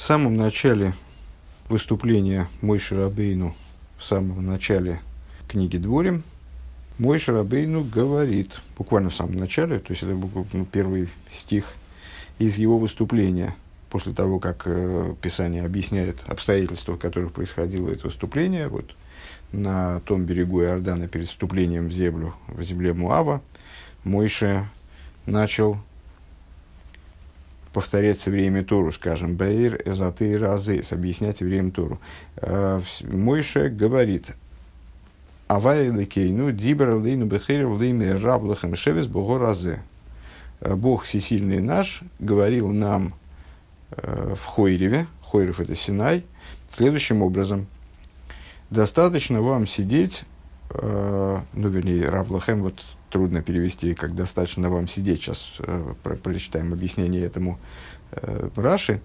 В самом начале выступления Мойше Рабейну, в самом начале книги Дворим, Мойше Рабейну говорит, буквально в самом начале, то есть это первый стих из его выступления, после того, как Писание объясняет обстоятельства, в которых происходило это выступление, вот на том берегу Иордана перед вступлением в земле Моава, Мойше начал повторять евреям Тору, скажем, «Бэйр эзотейр азэс», объяснять евреям Тору. Мойше говорит, «Авай лекейну дибер алейну бэхэр влэймэ раб лэхэм шевес богор азе». Бог всесильный наш говорил нам в Хойреве, Хойрев — это Синай, следующим образом: «Достаточно вам сидеть», вернее, раб лэхэм, вот трудно перевести, как «достаточно вам сидеть». Сейчас прочитаем объяснение этому Раши.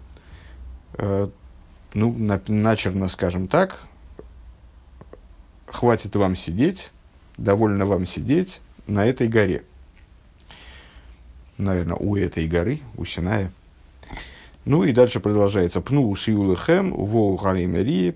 Начерно скажем так: хватит вам сидеть, довольно вам сидеть на этой горе. Наверное, у этой горы, у Синая. Ну и дальше продолжается: «Пну сиулэхэм, воу харимэри»,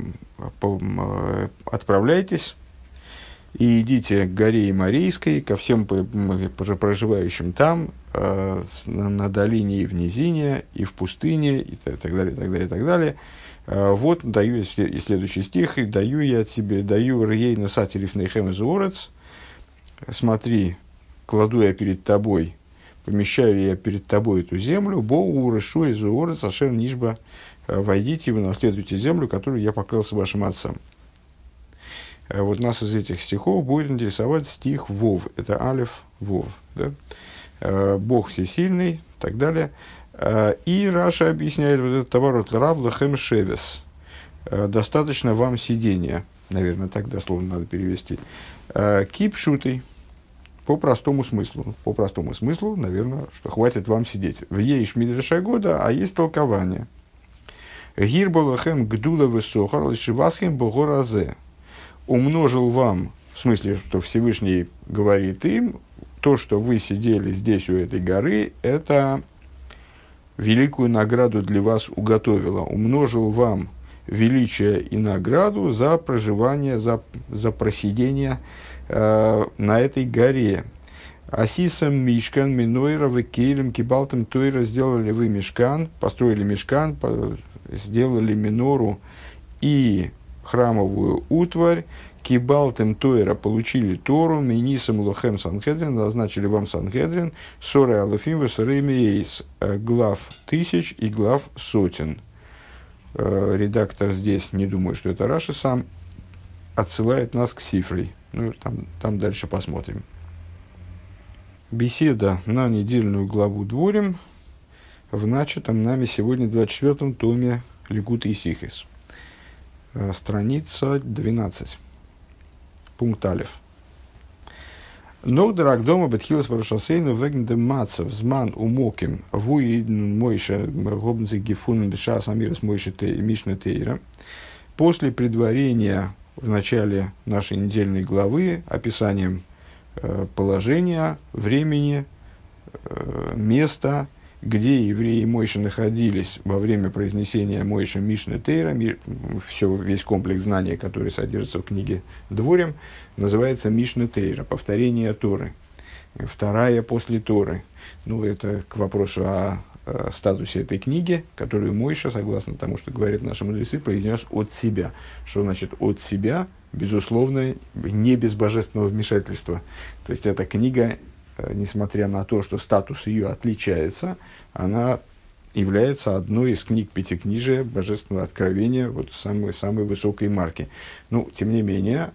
отправляйтесь и идите к горе Имарийской, ко всем проживающим там, на долине и в низине, и в пустыне, и так далее, так далее, так далее. Вот даю, и следующий стих: «И даю я тебе, даю рейну сатириф нейхэм изуорец». Смотри, кладу я перед тобой, помещаю я перед тобой эту землю, боу решу изуорец ашер нишба, войдите, вы наследуете землю, которую я поклялся вашим отцам. Вот нас из этих стихов будет интересовать стих Вов. Это Алеф Вов. Да? Бог всесильный, и так далее. И Раша объясняет вот этот товарот «Рав лэхэм шевес». Достаточно вам сидения. Наверное, так дословно надо перевести. Кипшутый. По простому смыслу. По простому смыслу, наверное, что хватит вам сидеть. В ейш мидраша года, а есть толкование. Гир болэхэм гдула высохар лишивасхем богоразе. Умножил вам, в смысле, что Всевышний говорит им, то, что вы сидели здесь у этой горы, это великую награду для вас уготовило. Умножил вам величие и награду за проживание, за просидение на этой горе. Асисам мишкан минойра векейлем кибалтем тойра. Сделали вы мишкан, построили мишкан, сделали минору и храмовую утварь, кибалтем тойра, получили Тору, минисам лохем санхедрин, назначили вам санхедрин, соры алафим весореймиейс, глав тысяч и глав сотен. Редактор здесь, не думаю, что это Раши сам, отсылает нас к Сифрой. Ну, там дальше посмотрим. Беседа на недельную главу Дворим в начатом нами сегодня 24-м томе Ликутей Сихис. Страница 12. Пункт Алеф. Ногдер агдома бетхилас парашасейну вегнде мацев зман умоким вуидн мойша гобнзе гифун бешас амирас мойша мишна тейра. После предварения в начале нашей недельной главы описанием положения, времени, места, где евреи Мойши находились во время произнесения Мойши Мишны Тейра, весь комплекс знаний, который содержится в книге Дворим, называется Мишна Тейра, повторение Торы, вторая после Торы. Ну, это к вопросу о статусе этой книги, которую Мойша, согласно тому, что говорят наши мудрецы, произнес от себя. Что значит от себя? Безусловно, не без божественного вмешательства. То есть, эта книга, несмотря на то, что статус ее отличается, она является одной из книг Пятикнижия, Божественного Откровения, вот самой высокой марки. Ну, тем не менее,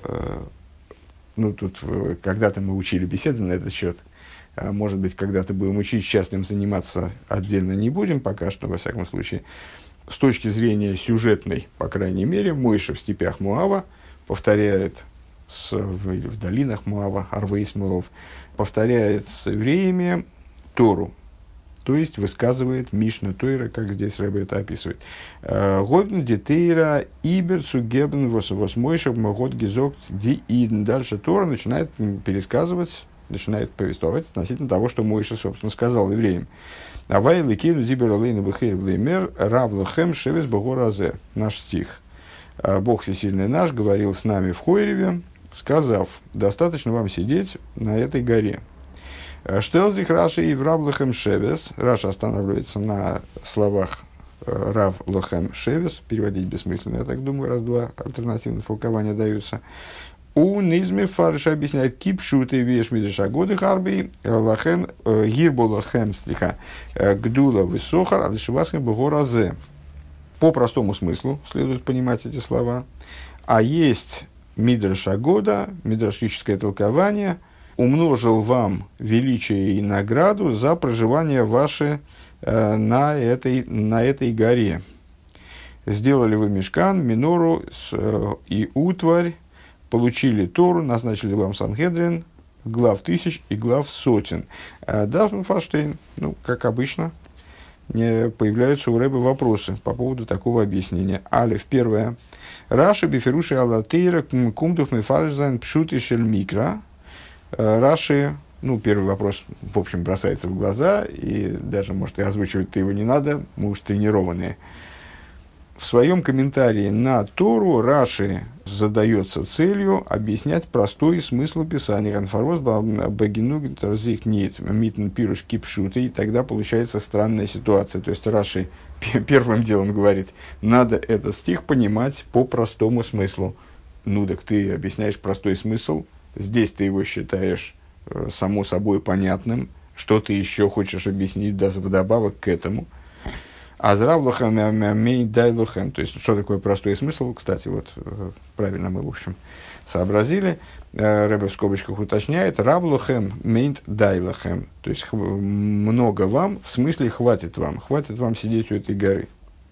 тут когда-то мы учили беседы на этот счет. Может быть, когда-то будем учить, сейчас этим заниматься отдельно не будем, пока что, во всяком случае. С точки зрения сюжетной, по крайней мере, Мойша в степях Моава повторяет в долинах Моава, Арвейс Моав, повторяет с евреями Тору, то есть высказывает Мишна Тойра, как здесь Ребе это описывает. Годн детейра иберцу гебн восмойша могот гизок ди идн. Дальше Тора начинает пересказывать, начинает повествовать относительно того, что Мойша, собственно, сказал евреям. Авай ликину диберлейну бхейр влеймер рав лохем шевес богоразе. Наш стих. Бог всесильный наш говорил с нами в Хойреве, сказав: достаточно вам сидеть на этой горе. Штелздих Раши и в рав лохем шевес. Раша останавливается на словах рав лохем шевес. Переводить бессмысленно, я так думаю, раз-два альтернативные толкования даются. У низме фарша объясняет кипшуты веш мидреша годы харби лахен гирбо лахем слиха гдула высохар адышевасхем богоразе. По простому смыслу следует понимать эти слова. А есть мидреша года, мидрашическое толкование, умножил вам величие и награду за проживание ваше на этой горе. Сделали вы мишкан, минору и утварь, получили Тору, назначили вам Сангедрин, глав тысяч и глав сотен. Дафн Фарштейн, как обычно, появляются у Рэбе вопросы по поводу такого объяснения. Алиф, первое. Раши биферуши аллатейра кумдух мефаржзайн пшуты шель микро. Раши, первый вопрос, в общем, бросается в глаза, и даже, может, и озвучивать-то его не надо, мы уж тренированные. В своем комментарии на Тору Раши задается целью объяснять простой смысл Писания. Конфорос багинуг тарзих нит митн пируш кипшуты. И тогда получается странная ситуация. То есть Раши первым делом говорит, надо этот стих понимать по простому смыслу. Так ты объясняешь простой смысл. Здесь ты его считаешь само собой понятным. Что ты еще хочешь объяснить вдобавок к этому? Азравлухам мей дайлухам. То есть, что такое простой смысл? Кстати, правильно мы, в общем, сообразили. Рэбе в скобочках уточняет. Равлухам мейнт дайлухам. То есть, много вам, в смысле, хватит вам сидеть у этой горы.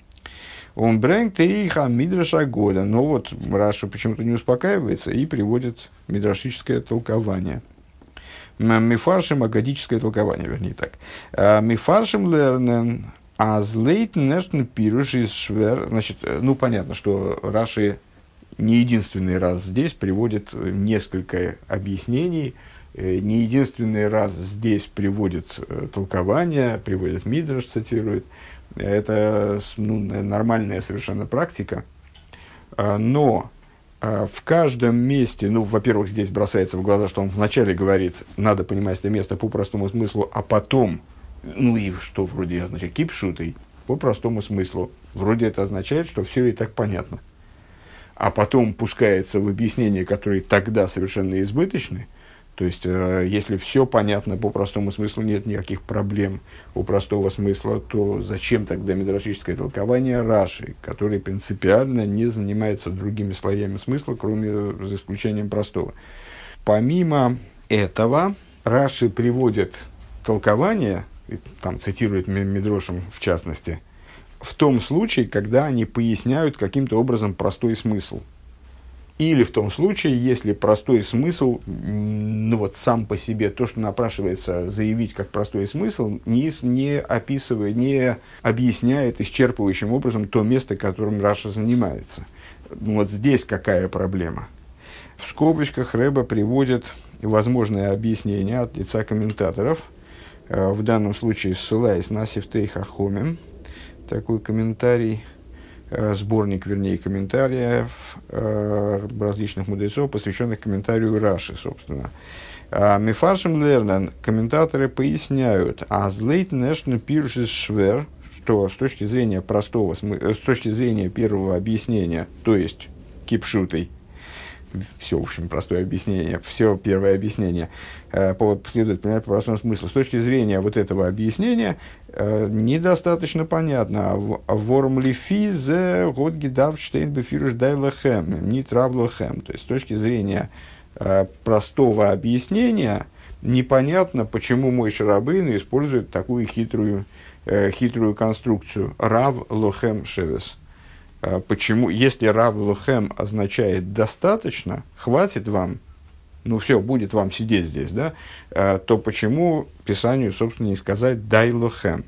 Он брэнг тейха мидраша года. Но Раша почему-то не успокаивается и приводит мидрашическое толкование. Мифаршим, агадическое толкование, вернее так. Мифаршим лернен. А злейт нешн пируш из швер. Значит, понятно, что Раши не единственный раз здесь приводит несколько объяснений, не единственный раз здесь приводит толкование, приводит мидраш, цитирует. Это нормальная совершенно практика. Но в каждом месте, во-первых, здесь бросается в глаза, что он вначале говорит, надо понимать это место по простому смыслу, а потом... и что вроде означает кипшутой, по простому смыслу. Вроде это означает, что все и так понятно. А потом пускается в объяснения, которые тогда совершенно избыточны. То есть, если все понятно по простому смыслу, нет никаких проблем у простого смысла, то зачем тогда мидрашическое толкование Раши, который принципиально не занимается другими слоями смысла, за исключением простого. Помимо этого, Раши приводит толкование, там цитирует Мидрошем в частности, в том случае, когда они поясняют каким-то образом простой смысл. Или в том случае, если простой смысл, сам по себе, то, что напрашивается заявить как простой смысл, не описывает, не объясняет исчерпывающим образом то место, которым Раша занимается. Здесь какая проблема? В скобочках Рэбе приводит возможное объяснение от лица комментаторов, в данном случае ссылаясь на Сифтей Хахомим, такой комментарий, сборник, комментариев различных мудрецов, посвященных комментарию Раши, собственно. Мифаршим Лернан, комментаторы поясняют, азлейт нэшн пиршис швер, что с точки зрения с точки зрения первого объяснения, то есть кипшутой, все, в общем, простое объяснение, все первое объяснение следует принять по простому смыслу. С точки зрения этого объяснения недостаточно понятно. Ворм лифи зе год гидарф штейн бефируш дайлахем, не травлахем. То есть, с точки зрения простого объяснения непонятно, почему Мойше Рабейну использует такую хитрую конструкцию. Рав лохем шевес. Почему, если рав лохем означает достаточно, хватит вам, все, будет вам сидеть здесь, да, то почему Писанию, собственно, не сказать дай лохем?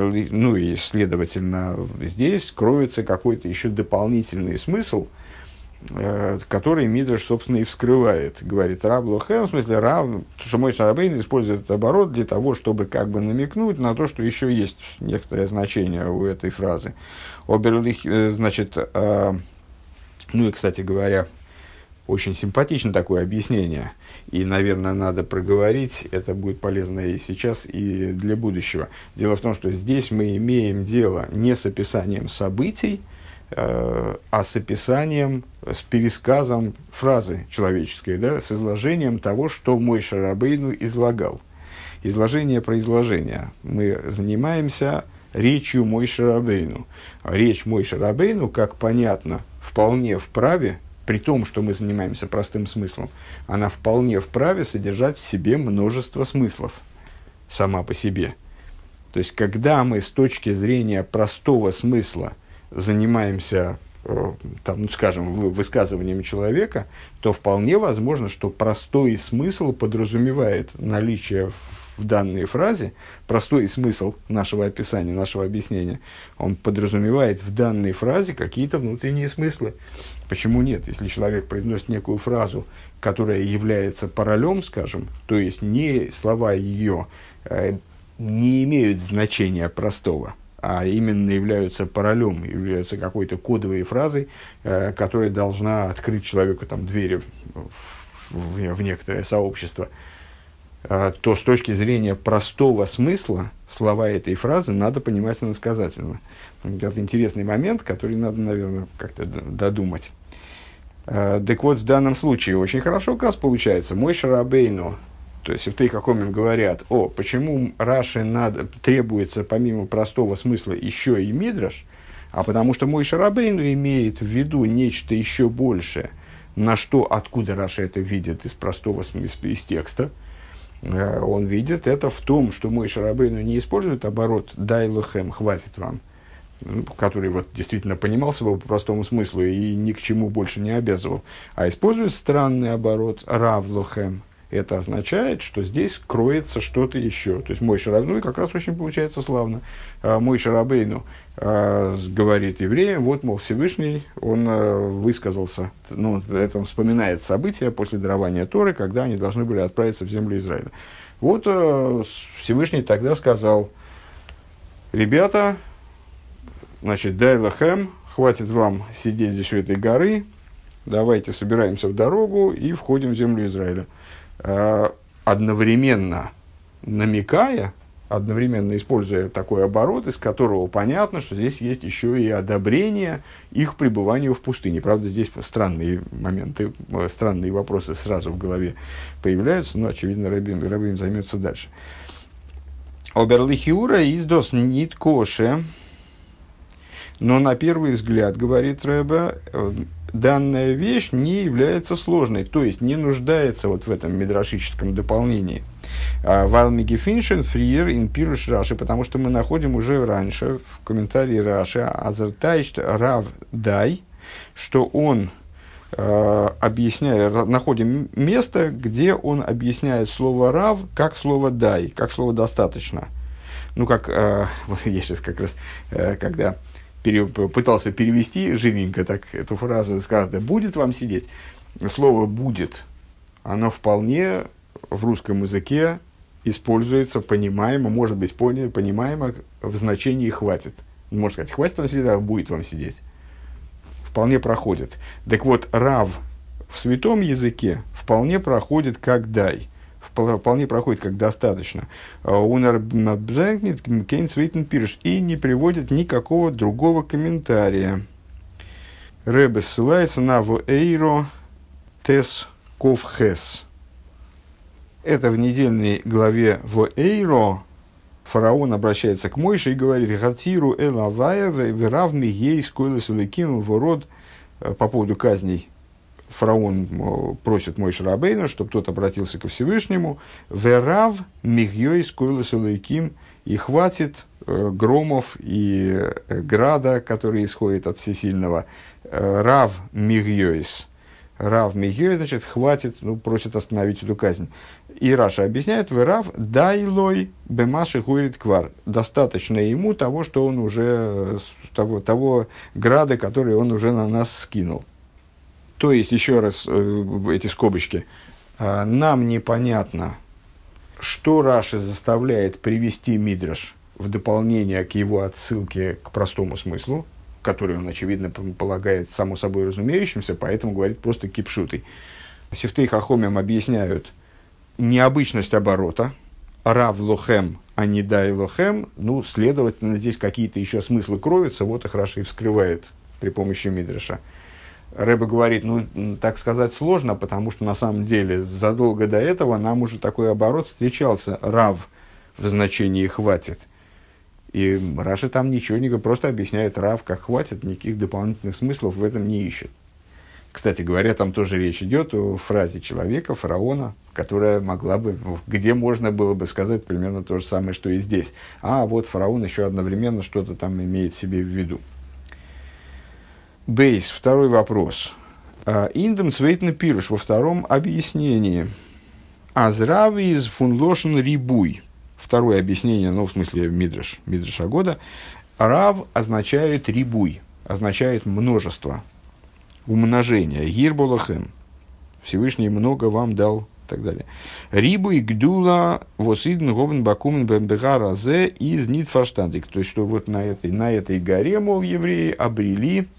И, следовательно, здесь кроется какой-то еще дополнительный смысл, который Мидраш, собственно, и вскрывает. Говорит, Рав Лохем, в смысле, что Мойше Рабейну использует этот оборот для того, чтобы как бы намекнуть на то, что еще есть некоторое значение у этой фразы. Оберлих, значит, ну и, кстати говоря, очень симпатично такое объяснение. И, наверное, надо проговорить, это будет полезно и сейчас, и для будущего. Дело в том, что здесь мы имеем дело не с описанием событий, а с описанием, с пересказом фразы человеческой, да, с изложением того, что Мойше Рабейну излагал. Изложение про изложение. Мы занимаемся речью Мойше Рабейну. Речь Мойше Рабейну, как понятно, вполне вправе, при том, что мы занимаемся простым смыслом, она вполне вправе содержать в себе множество смыслов сама по себе. То есть, когда мы с точки зрения простого смысла занимаемся, там, ну, скажем, высказыванием человека, то вполне возможно, что простой смысл подразумевает наличие в данной фразе, простой смысл нашего описания, нашего объяснения, он подразумевает в данной фразе какие-то внутренние смыслы. Почему нет? Если человек произносит некую фразу, которая является паролем, скажем, то есть не слова ее не имеют значения простого, а именно являются паролем, являются какой-то кодовой фразой, которая должна открыть человеку там, двери в некоторое сообщество, то с точки зрения простого смысла слова этой фразы надо понимать иносказательно. Это интересный момент, который надо, наверное, как-то додумать. Так вот, в данном случае очень хорошо как раз получается. Мойше Рабейну, то есть в Тейхахомим говорят, почему Раши требуется помимо простого смысла еще и Мидраш, а потому что Мойше Рабейну имеет в виду нечто еще большее, на что, откуда Раши это видит из простого смысла, из текста. Он видит это в том, что Мойше Рабейну не использует оборот «дай лохем», «хватит вам», который вот действительно понимался бы по простому смыслу и ни к чему больше не обязывал, а использует странный оборот «рав лохем». Это означает, что здесь кроется что-то еще. То есть Мойше Рабейну, как раз очень получается славно. Мойше Рабейну говорит евреям, вот, мол, Всевышний, он высказался, это он вспоминает события после дарования Торы, когда они должны были отправиться в землю Израиля. Вот Всевышний тогда сказал, ребята, значит, дай лахем, хватит вам сидеть здесь у этой горы, давайте собираемся в дорогу и входим в землю Израиля. Одновременно намекая, одновременно используя такой оборот, из которого понятно, что здесь есть еще и одобрение их пребыванию в пустыне. Правда, здесь странные моменты, странные вопросы сразу в голове появляются, но, очевидно, Рабим займется дальше. Оберлихиура издос нит коше, но на первый взгляд, говорит Рэбе, данная вещь не является сложной, то есть не нуждается вот в этом мидрашическом дополнении. Валмиги Финшен, Фриер, Инпируш Раши, потому что мы находим уже раньше в комментарии Раши Азертайшт Рав Дай, что он объясняет, находим место, где он объясняет слово Рав как слово Дай, как слово достаточно. Ну, как я сейчас как раз, когда пытался перевести живенько так эту фразу, сказано, будет вам сидеть. Слово «будет», оно вполне в русском языке используется понимаемо, может быть понимаемо в значении «хватит». Можно сказать, хватит вам сидеть, а будет вам сидеть. Вполне проходит. Так вот, «рав» в святом языке вполне проходит как «дай». Вполне проходит как достаточно. И не приводит никакого другого комментария. Ребе ссылается на «Воэйро тес ковхес». Это в недельной главе «Воэйро» фараон обращается к Мойше и говорит «Хатиру элавая веравми ей скойлес леким вород» по поводу казней. Фараон просит Мойше Рабейну, чтобы тот обратился ко Всевышнему. «Верав мигьёй скойлес леким» и хватит громов и града, который исходит от Всесильного. «Рав мигьёйс». Рав мигьёй, значит, хватит, просит остановить эту казнь. И Раша объясняет, «Верав дайлой бемаши гуирит квар». Достаточно ему того, что он уже, того града, который он уже на нас скинул. То есть, еще раз, эти скобочки. Нам непонятно, что Раши заставляет привести Мидраш в дополнение к его отсылке к простому смыслу, который он, очевидно, полагает само собой разумеющимся, поэтому говорит просто кипшутой. Сифтей Хахомим объясняют необычность оборота, рав лохем, а не дай лохем, ну, следовательно, здесь какие-то еще смыслы кроются, вот их Раши и вскрывает при помощи Мидраша. Рэбе говорит, ну, так сказать, сложно, потому что на самом деле задолго до этого нам уже такой оборот встречался, рав в значении «хватит». И Раши там ничего не говорит, просто объясняет рав, как хватит, никаких дополнительных смыслов в этом не ищет. Кстати говоря, там тоже речь идет о фразе человека, фараона, которая могла бы, где можно было бы сказать примерно то же самое, что и здесь. А вот фараон еще одновременно что-то там имеет в себе в виду. Бейс, второй вопрос. Индем цвейтна пируш, во втором объяснении. Азрави из фунлошен рибуй. Второе объяснение, ну, в смысле Мидраш Агода. Рав означает рибуй, означает множество, умножение. Гирболахем. Всевышний много вам дал, и так далее. Рибуй гдула восидн гобн бакумен бембега разе из нитфарштандик. То есть, что вот на этой горе, мол, евреи обрели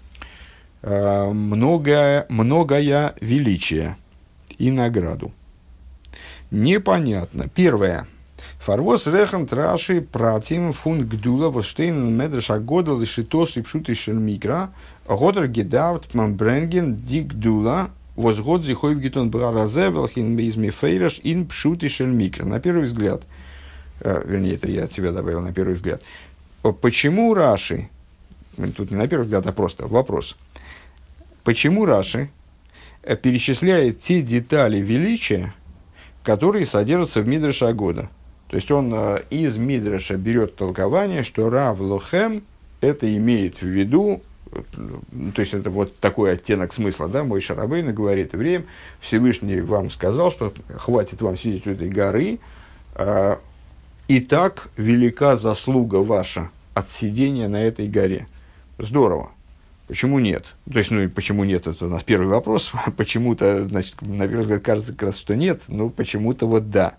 многое величие и награду. Непонятно. Первое. Фарвос рехам траши пратим фун гдула воштейн медреш агода лишитос и пшут и шельмикра годер гедавт мамбренген ди гдула возгод зихой в гитон браразе велхин мизми фейраш ин пшут и шельмикра. На первый взгляд, вернее, это я от себя добавил на первый взгляд. Почему Раши, тут не на первый взгляд, а просто вопрос, почему Раши перечисляет те детали величия, которые содержатся в Мидраше Агода? То есть он из Мидраша берет толкование, что Рав Лохем это имеет в виду, то есть это вот такой оттенок смысла, да, Моше Рабейну говорит евреям, Всевышний вам сказал, что хватит вам сидеть у этой горы, и так велика заслуга ваша от сидения на этой горе. Здорово. Почему нет? То есть, ну, почему нет, это у нас первый вопрос. Почему-то, значит, на первый взгляд кажется как раз, что нет, но почему-то вот да.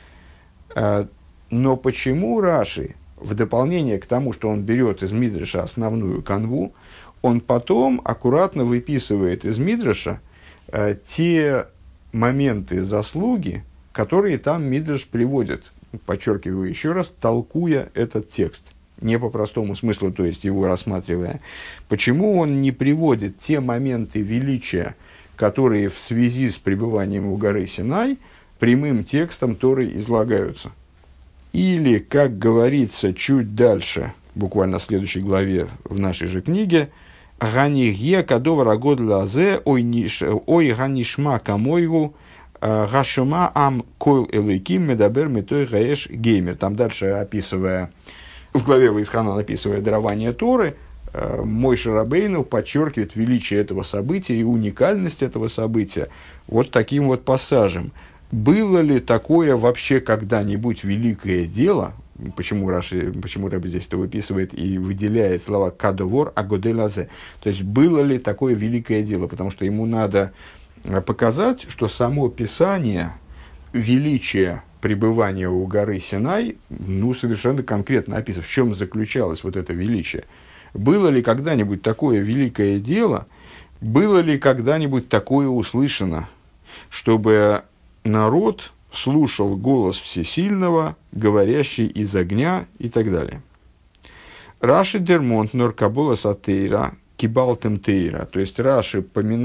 Но почему Раши, в дополнение к тому, что он берет из Мидраша основную канву, он потом аккуратно выписывает из Мидраша те моменты заслуги, которые там Мидраш приводит, подчеркиваю еще раз, толкуя этот текст. Не по простому смыслу, то есть его рассматривая. Почему он не приводит те моменты величия, которые в связи с пребыванием у горы Синай прямым текстом Торы излагаются? Или, как говорится чуть дальше, буквально в следующей главе в нашей же книге, «Ганихье кадова рагод лазе ой ганишма камойгу гашума ам койл элейким медабер метой гаэш геймер». Там дальше описывая, в главе Ваисханан описывая дарование Торы, Моше Рабейну подчеркивает величие этого события и уникальность этого события вот таким вот пассажем. Было ли такое вообще когда-нибудь великое дело? Почему Рабби здесь это выписывает и выделяет слова «кадовор агоделазе»? То есть, было ли такое великое дело? Потому что ему надо показать, что само Писание, величие пребывания у горы Синай, ну, совершенно конкретно описывает, в чем заключалось вот это величие. Было ли когда-нибудь такое великое дело? Было ли когда-нибудь такое услышано, чтобы народ слушал голос Всесильного, говорящий из огня и так далее. Раши дермонт нор кабола сатейра кибалтем тейра. То есть Раши,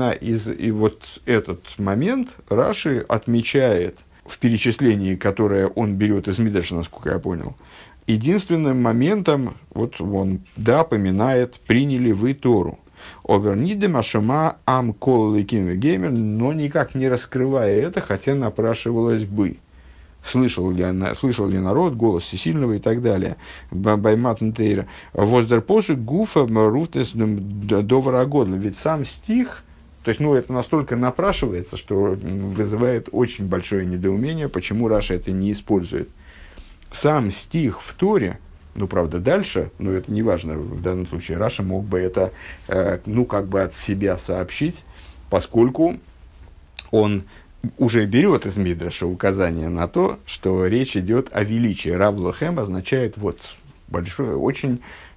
и вот этот момент Раши отмечает в перечислении, которое он берет из Мидраша, насколько я понял. Единственным моментом, вот он, да, поминает, приняли вы Тору. Овернидем ашума ам кол леким геймер, но никак не раскрывая это, хотя напрашивалось бы. Слышал ли народ голос Всесильного и так далее. Баймат нтейра. Воздерпоши гуфа руфтес доварагодла. Ведь сам стих, то есть, ну, это настолько напрашивается, что вызывает очень большое недоумение, почему Раша это не использует. Сам стих в Торе, ну, правда, дальше, но это не важно в данном случае, Раша мог бы это, ну, как бы от себя сообщить, поскольку он уже берет из Мидраша указание на то, что речь идет о величии. Рав лохем означает вот большое, очень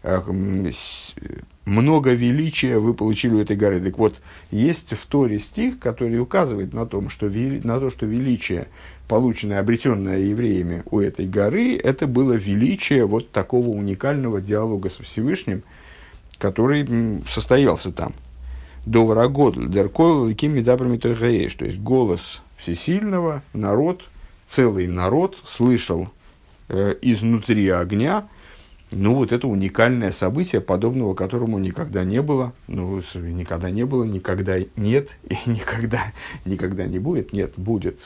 много величия вы получили у этой горы. Так вот, есть в Торе стих, который указывает на то, что величие, полученное, обретенное евреями у этой горы, это было величие вот такого уникального диалога со Всевышним, который состоялся там. Довара Годль, Деркойл, Кими Дабрами Тойгаеш, то есть голос всесильного, целый народ слышал изнутри огня. Ну, вот это уникальное событие, подобного которому никогда не было. Ну, никогда не было, никогда нет, и никогда не будет. Нет, будет.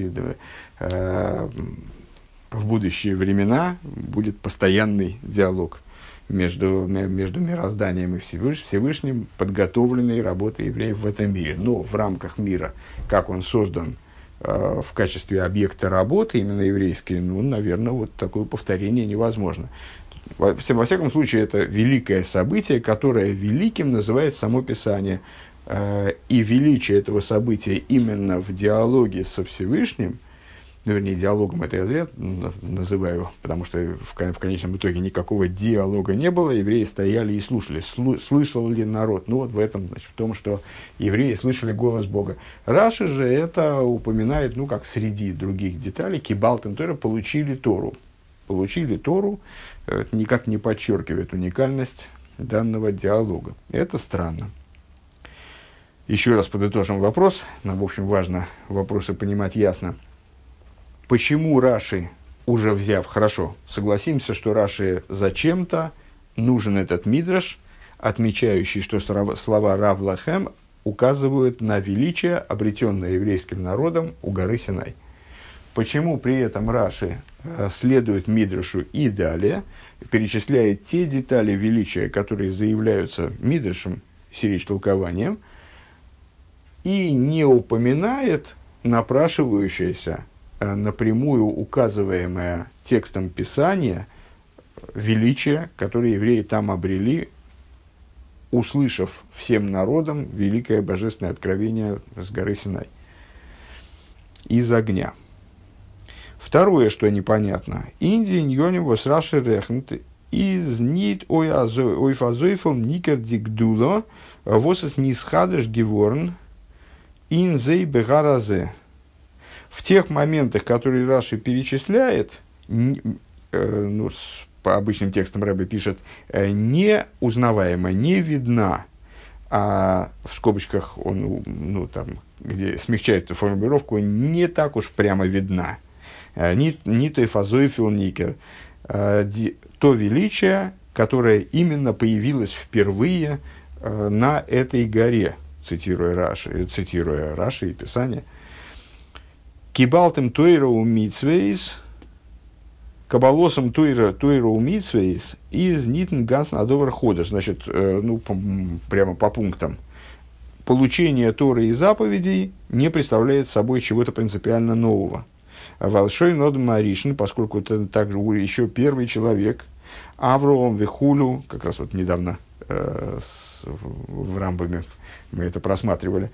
В будущие времена будет постоянный диалог между мирозданием и Всевышним, подготовленной работой евреев в этом мире. Но в рамках мира, как он создан в качестве объекта работы, именно еврейский, ну, наверное, вот такое повторение невозможно. Во всяком случае, это великое событие, которое великим называет само Писание. И величие этого события именно в диалоге со Всевышним, ну, вернее, диалогом это я зря называю, потому что в конечном итоге никакого диалога не было, евреи стояли и слушали. Слышал ли народ? Ну, вот в этом, значит, в том, что евреи слышали голос Бога. Раши же это упоминает, ну, как среди других деталей, кибалтем Тора, получили Тору, никак не подчеркивает уникальность данного диалога. Это странно. Еще раз подытожим вопрос. Нам, в общем, важно вопросы понимать ясно. Почему Раши, уже взяв, хорошо, согласимся, что Раши зачем-то нужен этот мидраш, отмечающий, что слова Рав лохем указывают на величие, обретенное еврейским народом у горы Синай. Почему при этом Раши следует мидрашу и далее перечисляет те детали величия, которые заявляются мидрашем, сирич толкованием, и не упоминает напрашивающееся, напрямую указываемое текстом Писания величие, которое евреи там обрели, услышав всем народам великое божественное откровение с горы Синай из огня. Второе, что непонятно. Инди ньонивос раши рехнт из нит ойфазойфом никер дигдуло восес нисхадеш геворн инзей бегаразе. В тех моментах, которые Раши перечисляет, ну, по обычным текстам Рэбе пишет, не узнаваема, не видна, а в скобочках он, ну, там, где смягчает эту формулировку, не так уж прямо видна. Ни той фазой филникер, то величие, которое именно появилось впервые на этой горе, цитируя Раши и Писание. Кибалтем тойра у митцвейс, кабалосом тойра у митцвейс, из нитн ганс надовар ходыш. Значит, ну, прямо по пунктам. Получение Торы и заповедей не представляет собой чего-то принципиально нового. Валшой нод Маришин, поскольку это также еще первый человек, Авроам Вихулю, как раз вот недавно в Рамбаме мы это просматривали,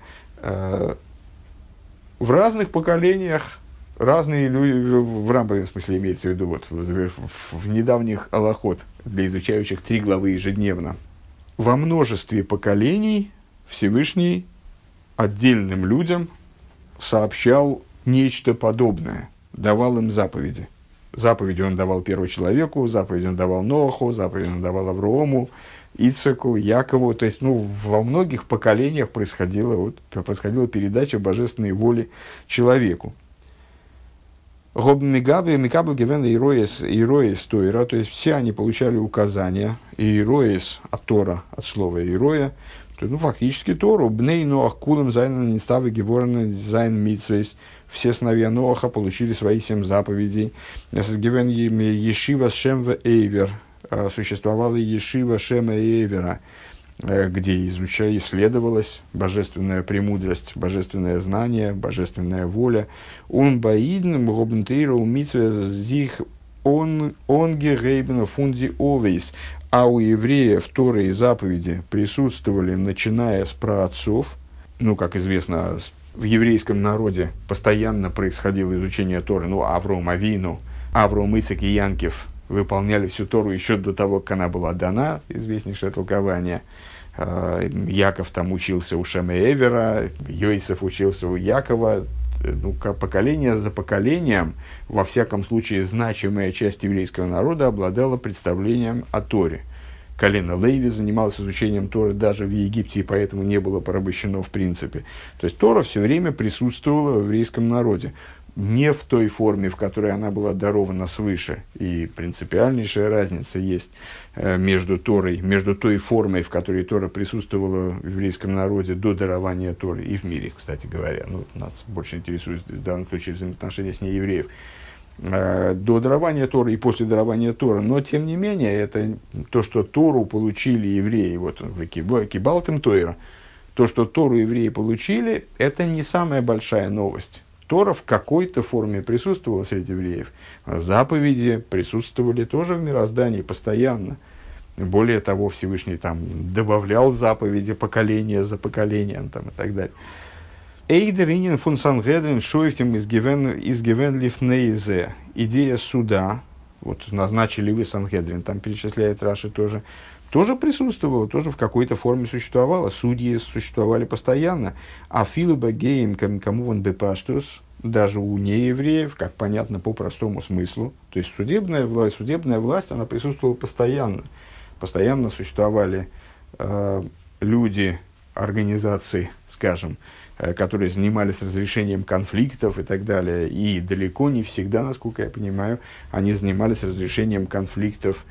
в разных поколениях разные люди, в Рамбаме, в смысле, имеется в виду, вот, в недавних алахот, для изучающих 3 главы ежедневно, во множестве поколений Всевышний отдельным людям сообщал нечто подобное, давал им заповеди. Заповеди он давал первому человеку, заповеди он давал Ноаху, заповеди он давал Аврааму, Ицхаку, Якову. То есть, ну, во многих поколениях происходила передача божественной воли человеку. То есть, все они получали указания, иероис от Тора, от слова иероя, ну, фактически Тору. Бней Ноах кулам зайн инставы геворн зайн митцвейс. Все сыновья Ноаха получили свои 7 заповедей. Гевен ешива шем эйвер. Существовала ешива шема эйвера, где исследовалась божественная премудрость, божественное знание, божественная воля. Он баидн гобнтейра у митцвейс он герейбен фунди овейс. А у евреев Торы и заповеди присутствовали, начиная с праотцов, Ну, как известно, в еврейском народе постоянно происходило изучение Торы. Ну, Авром Авину, Авром, Ицек и Янкев выполняли всю Тору еще до того, как она была дана, известнейшее толкование. Яков там учился у Шема Эвера, Йосеф учился у Якова. Ну, поколение за поколением, во всяком случае, значимая часть еврейского народа обладала представлением о Торе. Колено Леви занималось изучением Торы даже в Египте, и поэтому не было порабощено в принципе. То есть Тора все время присутствовала в еврейском народе. Не в той форме, в которой она была дарована свыше. И принципиальнейшая разница есть между Торой, между той формой, в которой Тора присутствовала в еврейском народе до дарования Торы, и в мире, кстати говоря. Ну, нас больше интересует в данном случае взаимоотношения с неевреев. До дарования Торы и после дарования Торы. Но, тем не менее, это то, что Тору получили евреи, вот в Кибалтем Тойра, то, что Тору евреи получили, это не самая большая новость. Тора в какой-то форме присутствовала среди евреев. Заповеди присутствовали тоже в мироздании постоянно. Более того, Всевышний там добавлял заповеди поколение за поколением там, и так далее. Эйдер инин фун Сангедрин шоифтим из гивен лифнейзе. Идея суда, вот назначили вы Сангедрин, там перечисляет Раши тоже присутствовала, тоже в какой-то форме существовала. Судьи существовали постоянно. А филуба геем кому вон бепаштус, даже у неевреев, как понятно по простому смыслу. То есть судебная власть, она присутствовала постоянно. Постоянно существовали люди, организации, скажем, которые занимались разрешением конфликтов и так далее. И далеко не всегда, насколько я понимаю, они занимались разрешением конфликтов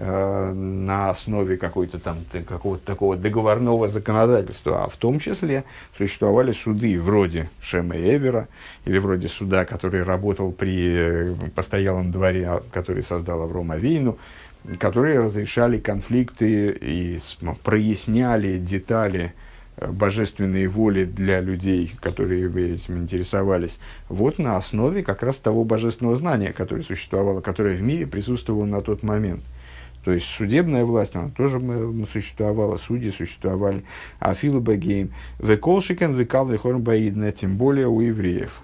на основе какого-то такого договорного законодательства. А в том числе существовали суды вроде Шема Эвера или вроде суда, который работал при постоялом дворе, который создал Авром Авину, которые разрешали конфликты и проясняли детали божественной воли для людей, которые этим интересовались, вот на основе как раз того божественного знания, которое существовало, которое в мире присутствовало на тот момент. То есть судебная власть, она тоже существовала, судьи существовали. А филу багейм веколшикен векал вехорм баидна, тем более у евреев.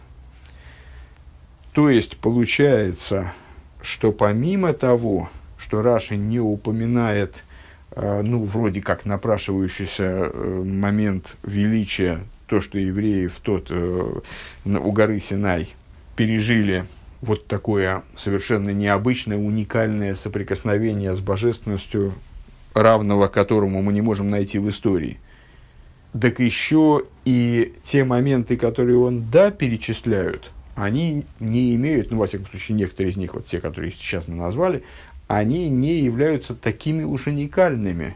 То есть получается, что помимо того, что Раши не упоминает, ну, вроде как напрашивающийся момент величия, то, что евреи у горы Синай пережили вот такое совершенно необычное, уникальное соприкосновение с божественностью, равного которому мы не можем найти в истории. Так еще и те моменты, которые он, перечисляют, они не имеют, ну, во всяком случае, некоторые из них, вот те, которые сейчас мы назвали, они не являются такими уж уникальными,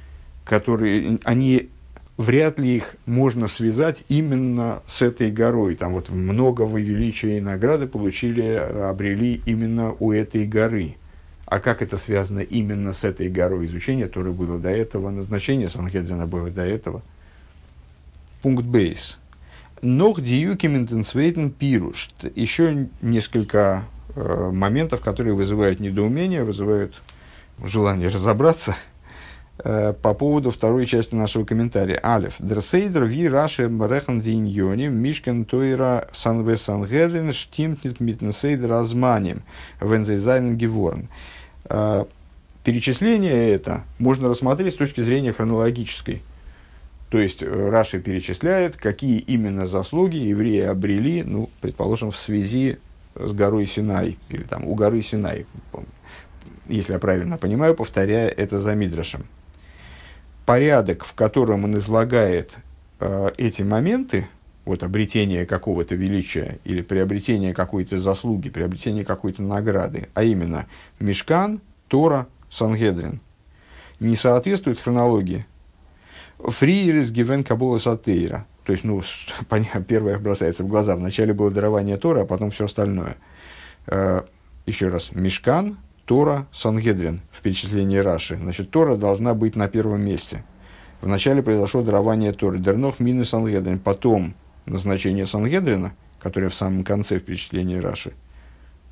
вряд ли их можно связать именно с этой горой. Там вот много величия и награды обрели именно у этой горы. А как это связано именно с этой горой? Изучение Торы было до этого, назначение Сангедрина было до этого. Пункт бейс. Нох диюким интенсвейтен пируш. Еще несколько моментов, которые вызывают недоумение, вызывают желание разобраться. По поводу второй части нашего комментария. Алеф. Дрсейдер ви раши мрехан диньони мишкен тойра санве сангедрин штимтнит митнсейдер азманим вензейзайнен геворн. Перечисление это можно рассмотреть с точки зрения хронологической. То есть Раши перечисляет, какие именно заслуги евреи обрели, ну, предположим, в связи с горой Синай, или там у горы Синай, если я правильно понимаю, повторяя это за Мидрашем. Порядок, в котором он излагает эти моменты, вот обретение какого-то величия или приобретение какой-то заслуги, приобретение какой-то награды, а именно Мишкан, Тора, Сангедрин, не соответствует хронологии. Фриерис гивен кабула сатейра. То есть, ну, первое бросается в глаза. Вначале было дарование Тора, а потом все остальное. Еще раз. Мишкан, Тора, Сангедрин в перечислении Раши. Значит, Тора должна быть на первом месте. Вначале произошло дарование Торы. Дернох минус Сангедрин. Потом назначение Сангедрина, которое в самом конце в перечислении Раши.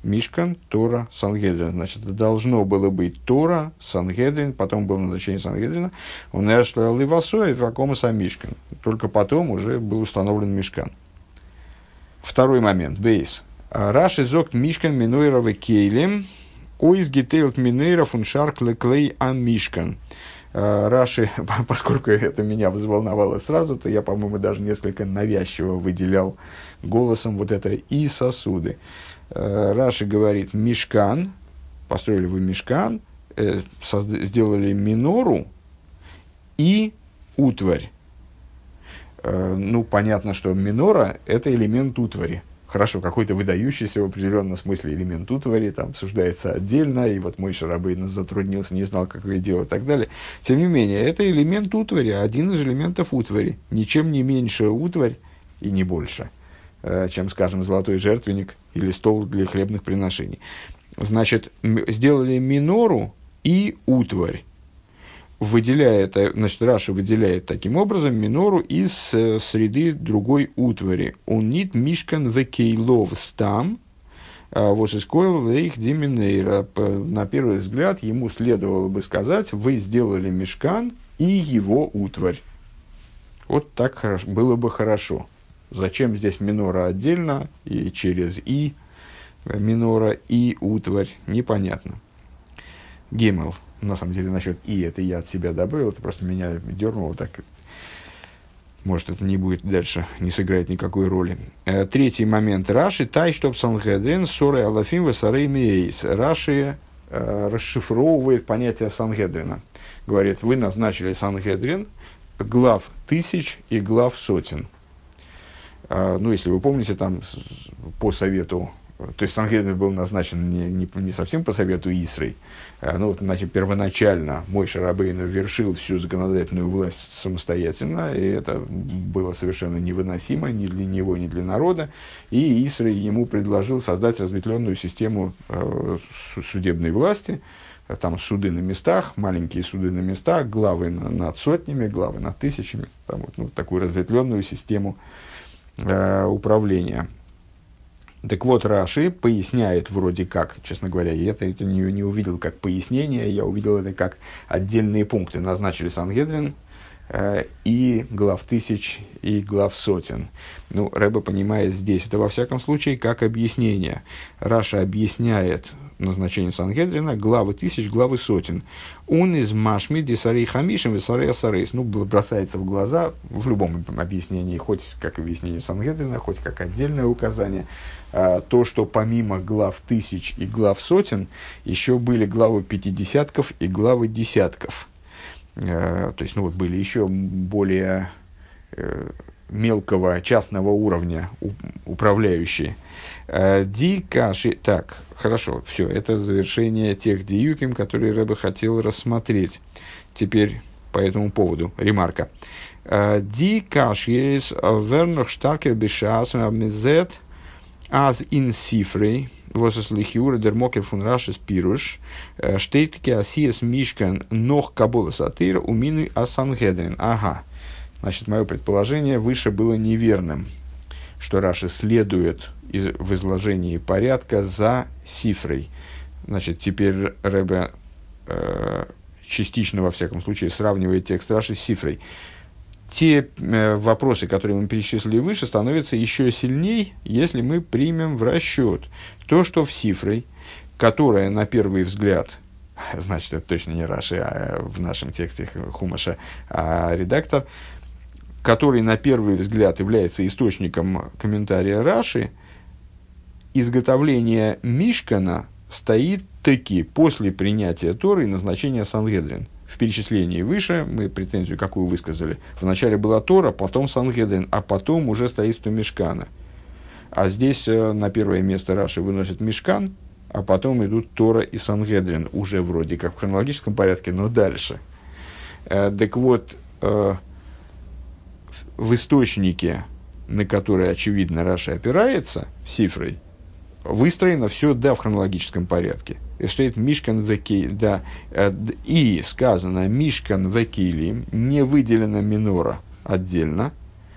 Мишкан, Тора, Сангедрин. Значит, это должно было быть Тора, Сангедрин, потом было назначение Сангедрина. Он эшлал и васоев, акомаса Мишкан. Только потом уже был установлен Мишкан. Второй момент, бейс. Раши зогт Мишкан минуэровы кейлем, ойз гитейлт минуэров уншарк леклей а Мишкан. Раши, поскольку это меня взволновало сразу, то я, по-моему, даже несколько навязчиво выделял голосом вот это «и сосуды». Раши говорит «мишкан», построили вы мишкан, сделали минору и утварь. Ну, понятно, что минора – это элемент утвари. Хорошо, какой-то выдающийся в определенном смысле элемент утвари, там обсуждается отдельно, и вот Мойше Рабейну затруднился, не знал, как это делать и так далее. Тем не менее, это элемент утвари, один из элементов утвари. Ничем не меньше утварь и не больше, чем, скажем, золотой жертвенник или стол для хлебных приношений. Значит, сделали минору и утварь. Значит, Раши выделяет таким образом минору из среды другой утвари. Он нит мишкан векейлов стам, восискойл их диминейра. На первый взгляд ему следовало бы сказать: вы сделали мишкан и его утварь. Вот так хорошо, было бы хорошо. Зачем здесь минора отдельно и через и минора и утварь, непонятно. Гимел. На самом деле, насчет «и» это я от себя добавил, это просто меня дернуло, так, может, это не будет дальше, не сыграет никакой роли. Третий момент. Раши, тай, чтоб Сангедрин, ссоры алафим, васарей мейс. Раши расшифровывает понятие Сангедрина. Говорит, вы назначили Сангедрин глав тысяч и глав сотен. Ну, если вы помните, там по совету, то есть Сангедрин был назначен не совсем по совету Исрой, ну, вот, значит, первоначально Мойше Рабейну вершил всю законодательную власть самостоятельно, и это было совершенно невыносимо ни для него, ни для народа, и Исрой ему предложил создать разветвленную систему судебной власти, там суды на местах, маленькие суды на местах, главы над сотнями, главы над тысячами, там, вот, ну, такую разветвленную систему управления. Так вот, Раши поясняет вроде как, честно говоря, я это не увидел как пояснение, я увидел это как отдельные пункты. Назначили Сангедрин и глав тысяч, и глав сотен. Ну, Рэбе понимает здесь это во всяком случае как объяснение. Раша объясняет назначение Сангедрина, главы тысяч, главы сотен. Он из машми дисарей хамишем висарей асарейс. Ну, бросается в глаза в любом объяснении, хоть как объяснение Сангедрина, хоть как отдельное указание, то, что помимо глав тысяч и глав сотен, еще были главы пятидесятков и главы десятков. То есть, ну, вот были еще более мелкого частного уровня управляющие. Дикаши. Так, хорошо, все, это завершение тех диюким, которые Рэбе хотел рассмотреть. Теперь по этому поводу ремарка. Дикаши есть вернох штаркер бешас мезет аз ин сифрей восс лихиура дермокер фун рашес пируш штейтки асиес мишкан нох кабола сатыр умины асангедрин. Ага. Значит, мое предположение выше было неверным, что Раши следует в изложении порядка за сифрой. Значит, теперь Рэбе частично, во всяком случае, сравнивает текст Раши с сифрой. Те вопросы, которые мы перечислили выше, становятся еще сильней, если мы примем в расчет то, что в сифрой, которая на первый взгляд, значит, это точно не Раши, а в нашем тексте Хумаша, а редактор, который на первый взгляд является источником комментария Раши, изготовление Мишкана стоит таки после принятия Торы и назначения Сангедрин. В перечислении выше мы претензию какую высказали. Вначале была Тора, потом Сангедрин, а потом уже строительство Мишкана. А здесь на первое место Раши выносит Мишкан, а потом идут Тора и Сангедрин, уже вроде как в хронологическом порядке, но дальше. Так вот, в источнике, на который, очевидно, Раши опирается, сифрой, выстроено все, да, в хронологическом порядке. И стоит Мишкан векей, да, и сказано Мишкан векилим, не выделена минора отдельно.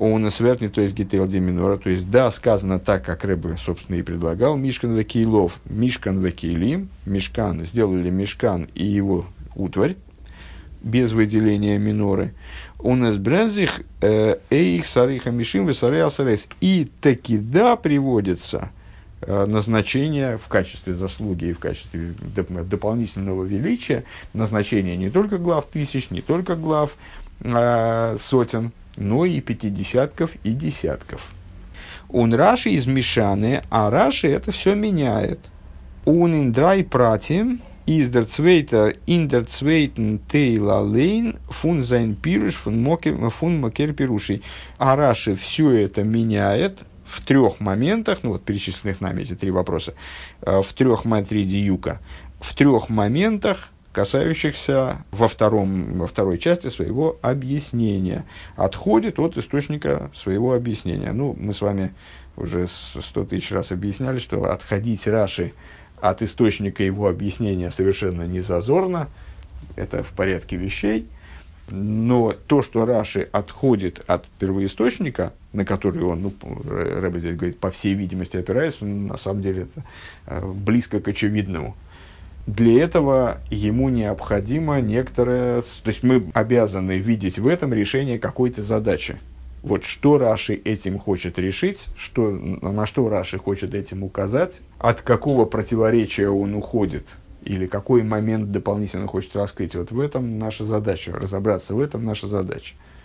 Он сверху, то есть гитейл ди минора, то есть да, сказано так, как Ребе, собственно, и предлагал. Мишкан векейлов, мишкан векейлим, мишкан, сделали мишкан и его утварь, без выделения миноры. У нас брензих эйх сариха мишим весарей асарес. И таки да приводится назначение в качестве заслуги и в качестве дополнительного величия, назначение не только глав тысяч, не только глав сотен, но и пятидесятков и десятков. Он Раши из Мишаны, а Раши это все меняет. Он индрай пратим из дер цвейтер ин дер цвейтен тейла лейн фун зайн пируш фун мокер пирушей. А Раши все это меняет в трех моментах, ну вот перечисленных нами эти три вопроса, в трех диюка, в трех моментах, касающихся во второй части своего объяснения, отходит от источника своего объяснения. Ну, мы с вами уже 100 тысяч раз объясняли, что отходить Раши от источника его объяснения совершенно не зазорно, это в порядке вещей, но то, что Раши отходит от первоисточника, на который он, ну, Ребе здесь говорит, по всей видимости опирается, на самом деле это близко к очевидному. Для этого ему необходимо некоторое... То есть мы обязаны видеть в этом решение какой-то задачи. Вот что Раши этим хочет решить, на что Раши хочет этим указать, от какого противоречия он уходит, или какой момент дополнительно хочет раскрыть. Вот в этом наша задача, разобраться в этом наша задача.